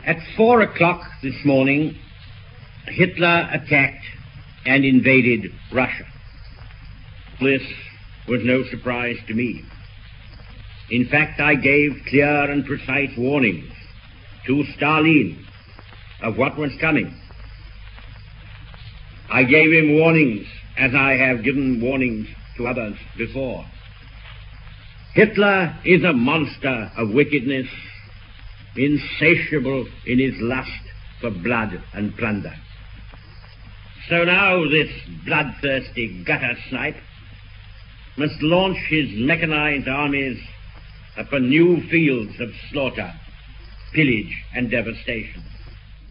At 4 o'clock this morning, Hitler attacked and invaded Russia. This was no surprise to me. In fact, I gave clear and precise warnings to Stalin of what was coming. I gave him warnings as I have given warnings to others before. Hitler is a monster of wickedness, insatiable in his lust for blood and plunder. So now this bloodthirsty gutter snipe must launch his mechanized armies upon new fields of slaughter, pillage, and devastation.